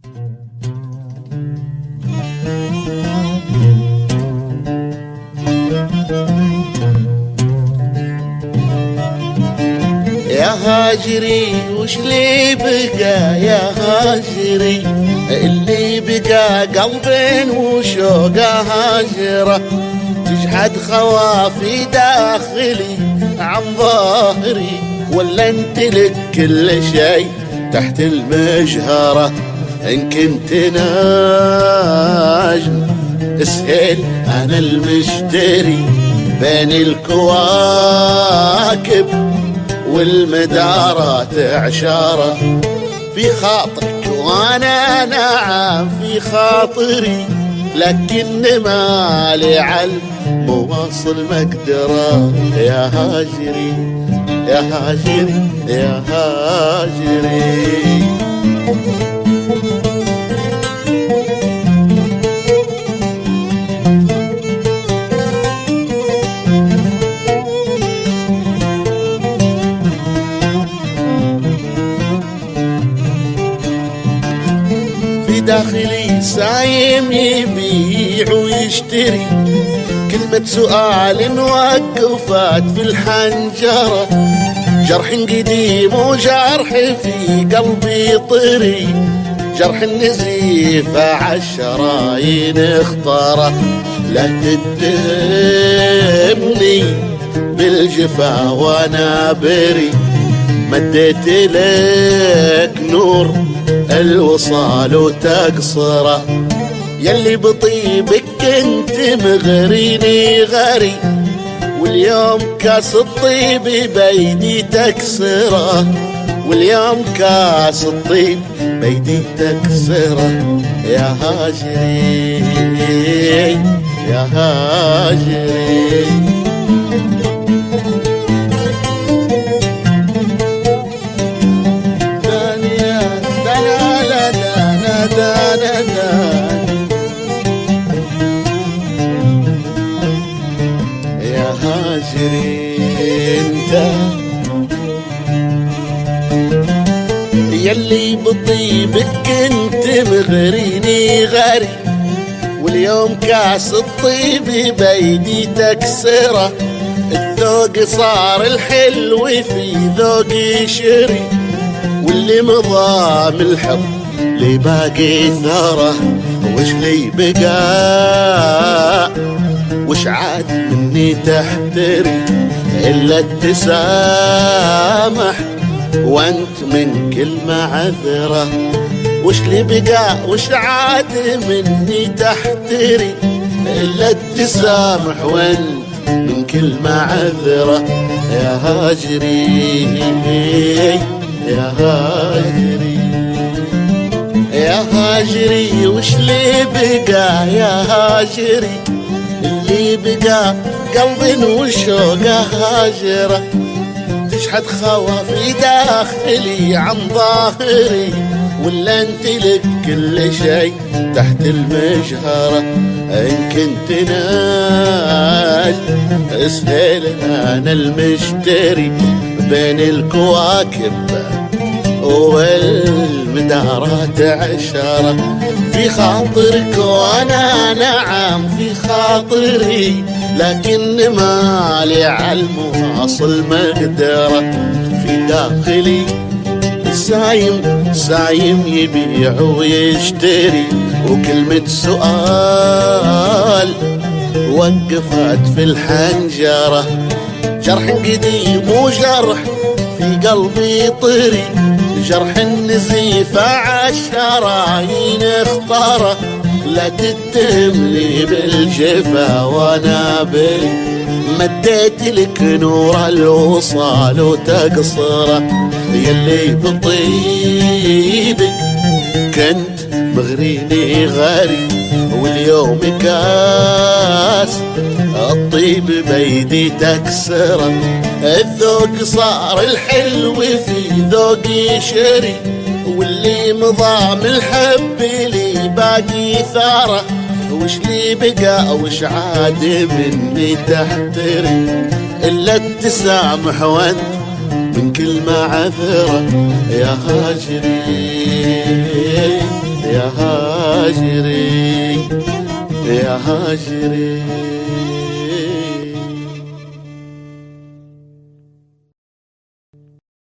يا هاجري وش لي بقى يا هاجري، اللي بقى قلب وشوقه هاجره، تجحد خوافي داخلي عن ظاهري، ولا انت لك كل شيء تحت المجهرة. ان كنت ناجم اسهل انا المشتري بين الكواكب والمدارات عشارة، في خاطرك وانا نعم في خاطري، لكن مالي علم مواصل مقدرة. يا هاجري يا هاجري يا هاجري. في داخلي سايم يبيع ويشتري، كلمة سؤال وقفت في الحنجرة، جرح قديم وجرح في قلبي طري، جرح النزيف عالشرايين اختاره. لا تتهمني بالجفا وانا بري، مديت لك نور الوصال وتقصره، يلي بطيبك كنت مغريني غري، واليوم كاس الطيب بيدي تكسره، واليوم كاس الطيب بيدي تكسره. يا هاجري يا هاجري. يا هاجري انت يلي بطيبك كنت مغريني غري، واليوم كاس الطيب بيدي تكسره، الذوق صار الحلو في ذوقي شري، واللي مضى من الحب لي باقي ثاره. وش لي بقى وش عاد مني تحتري، إلا التسامح وانت من كل معذرة. وش لي بقى وش عاد مني تحتري، إلا التسامح وانت من كل معذرة. يا هاجري يا هاجري يا هاجري. وش لي بقى يا هاجري، اللي بقى قلب وشوقه هاجره، تشحد خوافي داخلي عن ظاهري، ولا انت لك كل شيء تحت المجهرة. ان كنت ناج اسهل انا المشتري بين الكواكب والمدارات عشرة، في خاطرك وانا نعم في خاطري، لكن مالي عالمواصل مقدرة. في داخلي سايم يبيع ويشتري، وكلمة سؤال وقفت في الحنجرة، جرح قديم وجرح في قلبي طري، جرح النزيف عالشرايين اختاره. لا تتهمني بالجفا وانا بري، مديت لك نور الوصال وتقصره، يلي بطيبك كنت مغريني غري، واليوم كاس الطيب بيدي تكسره، الذوق صار الحلو في ذوقي شري، واللي مضى من الحب لي باقي ثاره. وش لي بقى وش عاد مني تحتري، إلا التسامح وانت من كل معذرة. يا هاجري يا هاجري يا هاجري.